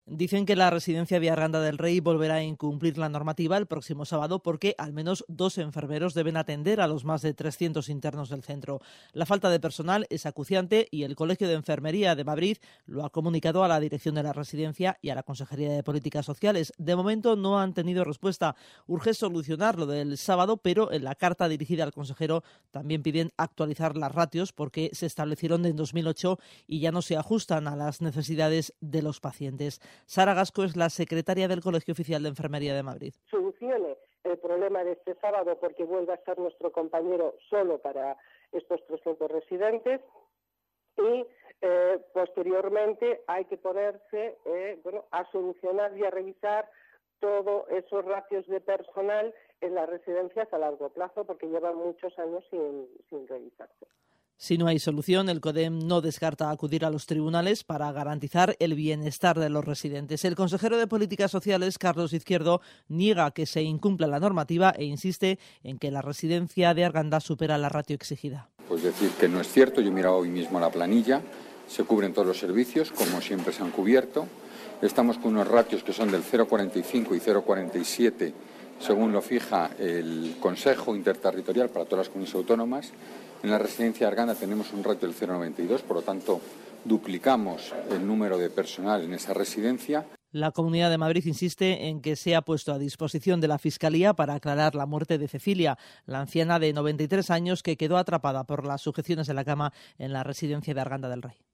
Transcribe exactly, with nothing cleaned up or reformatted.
Dicen que la residencia de Arganda del Rey volverá a incumplir la normativa el próximo sábado porque al menos dos enfermeros deben atender a los más de trescientos internos del centro. La falta de personal es acuciante y el Colegio de Enfermería de Madrid lo ha comunicado a la dirección de la residencia y a la Consejería de Políticas Sociales. De momento no han tenido respuesta. Urge solucionar lo del sábado, pero en la carta dirigida al consejero también piden actualizar las ratios porque se establecieron en dos mil ocho y ya no se ajustan a las necesidades de los pacientes. Sara Gasco es la secretaria del Colegio Oficial de Enfermería de Madrid. Solucione el problema de este sábado porque vuelva a estar nuestro compañero solo para estos trescientos residentes y eh, posteriormente hay que ponerse eh, bueno, a solucionar y a revisar todos esos ratios de personal en las residencias a largo plazo porque llevan muchos años sin, sin revisarse. Si no hay solución, el CODEM no descarta acudir a los tribunales para garantizar el bienestar de los residentes. El consejero de Políticas Sociales, Carlos Izquierdo, niega que se incumpla la normativa e insiste en que la residencia de Arganda supera la ratio exigida. Pues decir que no es cierto, yo he mirado hoy mismo la planilla, se cubren todos los servicios, como siempre se han cubierto. Estamos con unos ratios que son del cero coma cuarenta y cinco y cero coma cuarenta y siete, según lo fija el Consejo Interterritorial para todas las comunidades autónomas. En la residencia de Arganda tenemos un ratio del cero coma noventa y dos, por lo tanto duplicamos el número de personal en esa residencia. La Comunidad de Madrid insiste en que se ha puesto a disposición de la Fiscalía para aclarar la muerte de Cecilia, la anciana de noventa y tres años que quedó atrapada por las sujeciones de la cama en la residencia de Arganda del Rey.